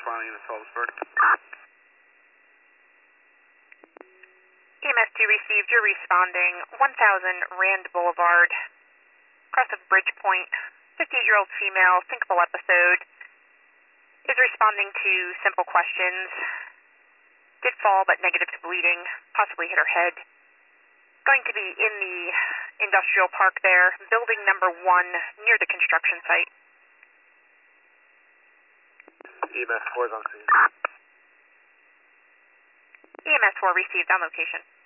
responding to Salzburg. EMS 2 received, you're responding 1000 Rand Boulevard, cross of Bridge Point, 58-year-old female, syncopal episode, is responding to simple questions, did fall but negative to bleeding, possibly hit her head. Going to be in the industrial park there, building number 1 near the construction site. EMS 4 is on scene. EMS 4 received on location.